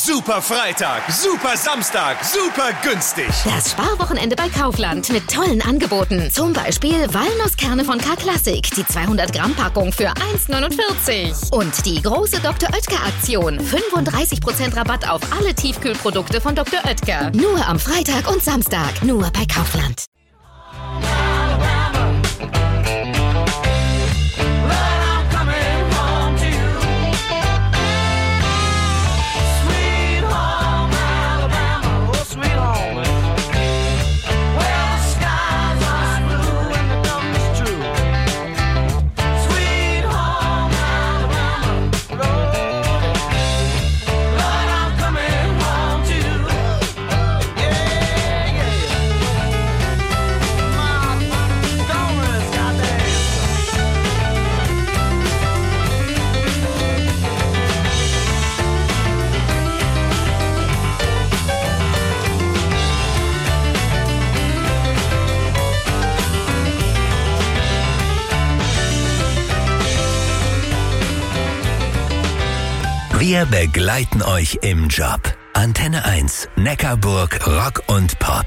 Super Freitag, super Samstag, super günstig. Das Sparwochenende bei Kaufland mit tollen Angeboten. Zum Beispiel Walnusskerne von K-Classic, die 200 Gramm Packung für 1,49. Und die große Dr. Oetker-Aktion. 35% Rabatt auf alle Tiefkühlprodukte von Dr. Oetker. Nur am Freitag und Samstag, nur bei Kaufland. Wir begleiten euch im Job. Antenne 1, Neckarburg, Rock und Pop.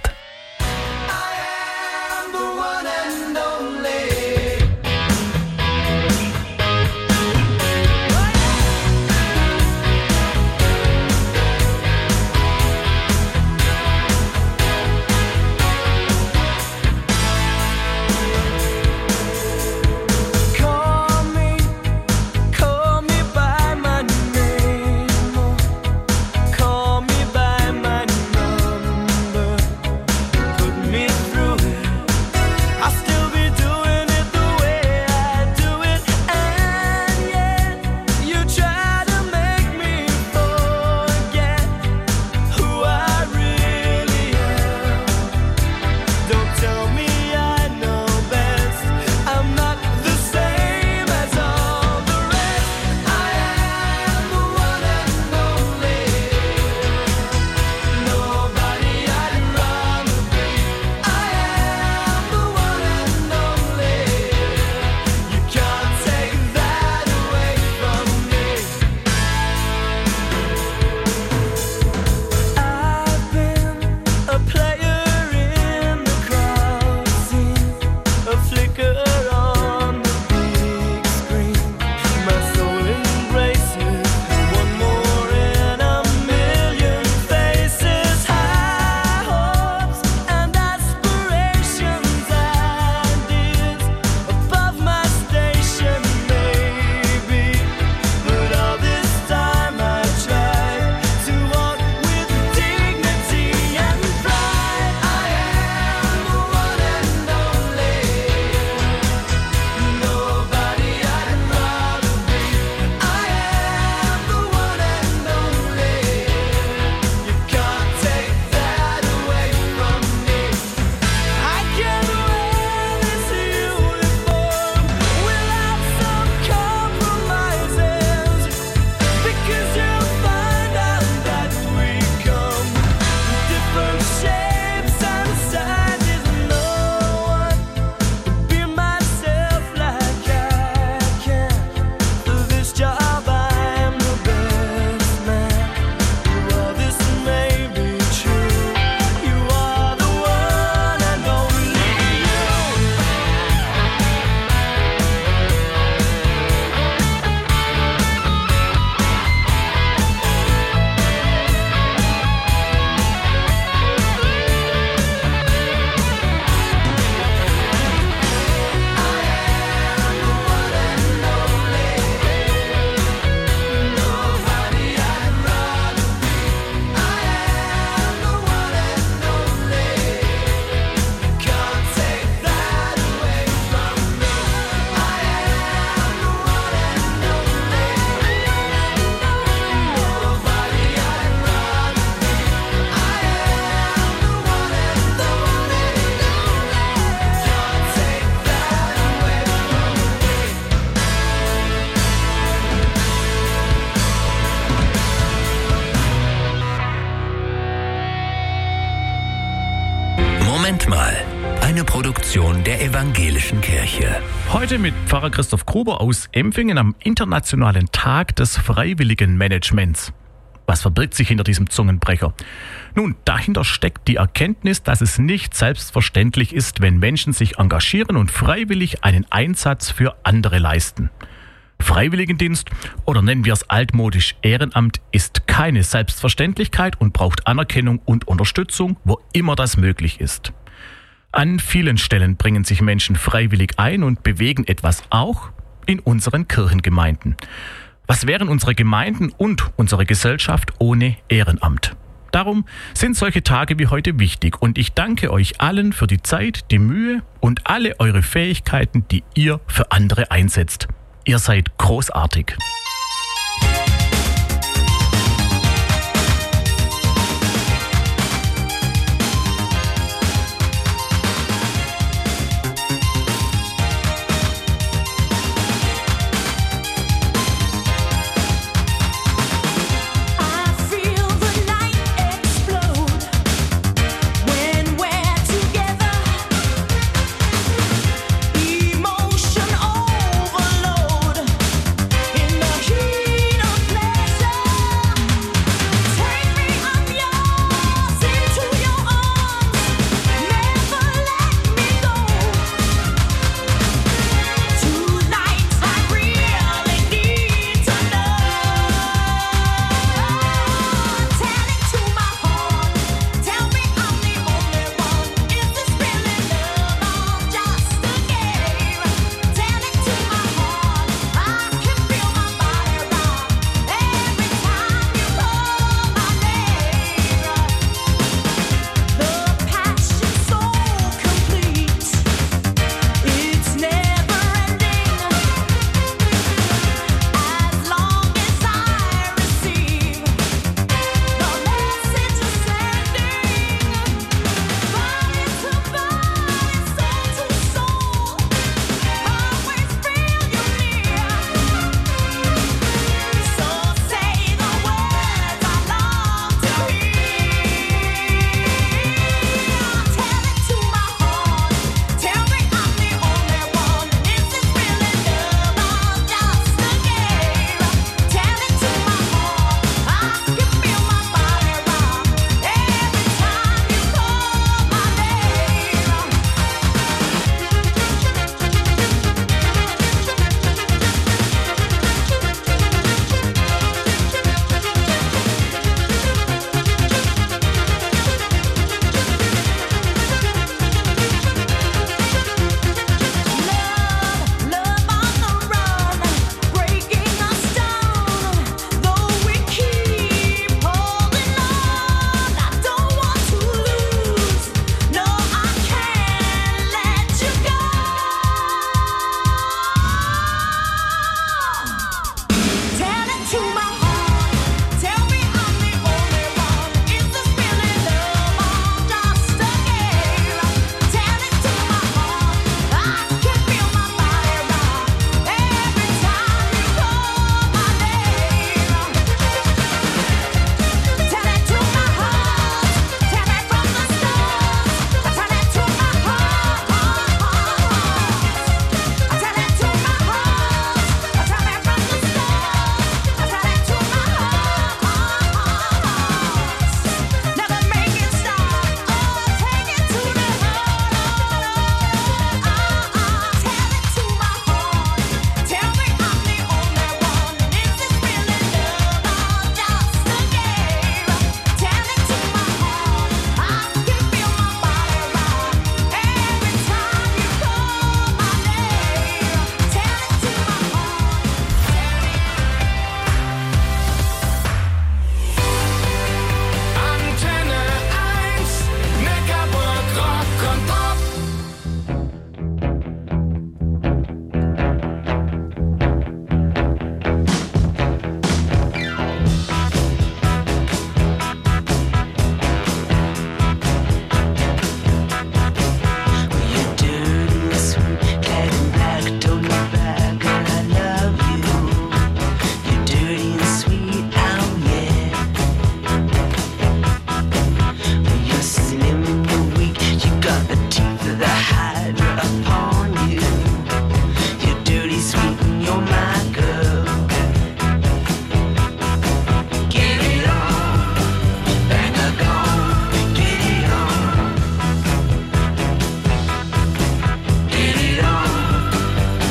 Moment mal. Eine Produktion der Evangelischen Kirche. Heute mit Pfarrer Christoph Gruber aus Empfingen am Internationalen Tag des Freiwilligenmanagements. Was verbirgt sich hinter diesem Zungenbrecher? Nun, dahinter steckt die Erkenntnis, dass es nicht selbstverständlich ist, wenn Menschen sich engagieren und freiwillig einen Einsatz für andere leisten. Freiwilligendienst, oder nennen wir es altmodisch Ehrenamt, ist keine Selbstverständlichkeit und braucht Anerkennung und Unterstützung, wo immer das möglich ist. An vielen Stellen bringen sich Menschen freiwillig ein und bewegen etwas, auch in unseren Kirchengemeinden. Was wären unsere Gemeinden und unsere Gesellschaft ohne Ehrenamt? Darum sind solche Tage wie heute wichtig und ich danke euch allen für die Zeit, die Mühe und alle eure Fähigkeiten, die ihr für andere einsetzt. Ihr seid großartig.